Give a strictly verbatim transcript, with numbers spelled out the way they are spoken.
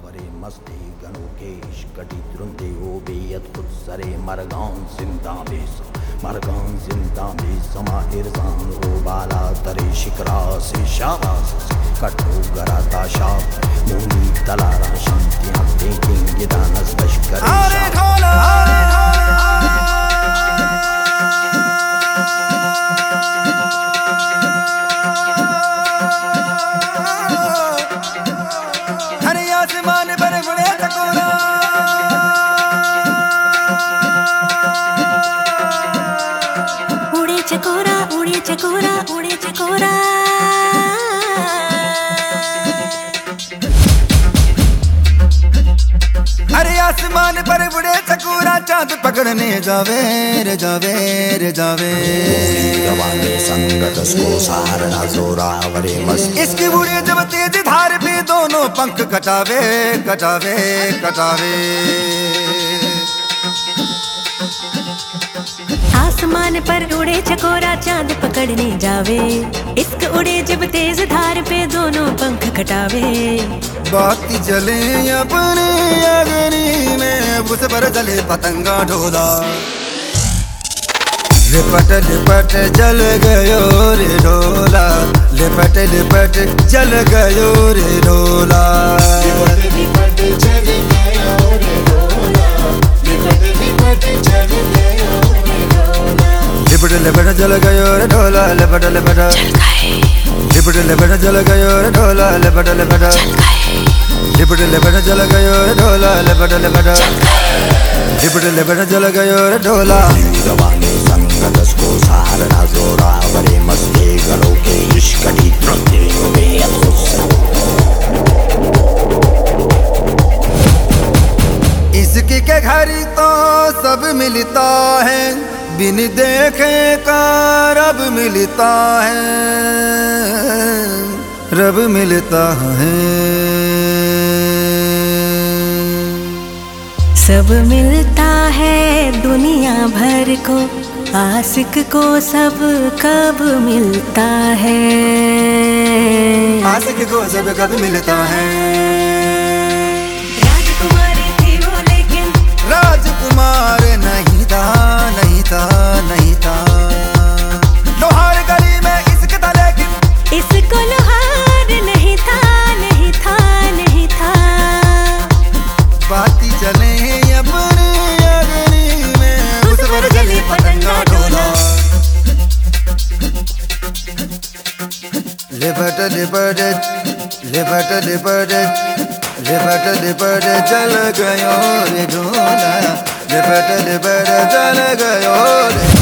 वरे मस्ती गणोकेश कटी द्रुंदे ओ बेयत खुद सरे मरगान जिंदा बेस मरगान जिंदा बेस समाहिरजान ओ बाला तरे शिकरा से शाबास कटो गराता शाप मोनी तलारा शांतियां देखेंगे दानस लश्कर अरे ढोला हरे आसमान पर गुड़े चकोरा उड़े चकोरा उड़े चकोरा उड़े चकोरा हरे आसमान पर उड़े चकोरा चांद पकड़ने जावे रे जावे रे जावे जवाने संगत को सहारा जोरा वरे मस्त इसकी बुढ़े जब तेज धार पे दोनों पंख कटावे कटावे कटावे आसमान पर उड़े चकोरा चांद पकड़ने जावे इश्क उड़े जब तेज धार पे दोनों पंख कटावे बाती जले अपने अग्नि में उस पर जले पतंगा ढोला लिपट लिपट जल गयो रे ढोला लिपट लिपट जल गयो रे ढोला लिपट लिपट जल गयो रे ढोला लिपट लिपट जल गयो रे ढोला लिपट लिपट जल गयो रे ढोला लिपट लिपट लिपट लिपट जल गयो रे ढोला लिपट लिपट लिपट लिपट जल गयो रे ढोला लिपट लिपट लिपट लिपट जल गयो रे ढोला जवानी संगत को सहारा जोरा वरे मस्ती गलो के इश्कड़ी द्रुंदे ओ बेयत इसकी के घर तो सब मिलता है बिन देखे का रब मिलता है रब मिलता है सब मिलता है दुनिया भर को आशिक को सब कब मिलता है आशिक को सब कब मिलता है राजकुमारी थी वो लेकिन राजकुमार नहीं था नहीं था नहीं था लोहार गली में इश्क था लेकिन इसको लोहार नहीं था नहीं था नहीं था बाती चले अपने अग्नि में उस पर जले पतंगा ढोला लिपट लिपट लिपट लिपट लिपट लिपट जल गयो रे ढोला लिपट लिपट जल गयो रे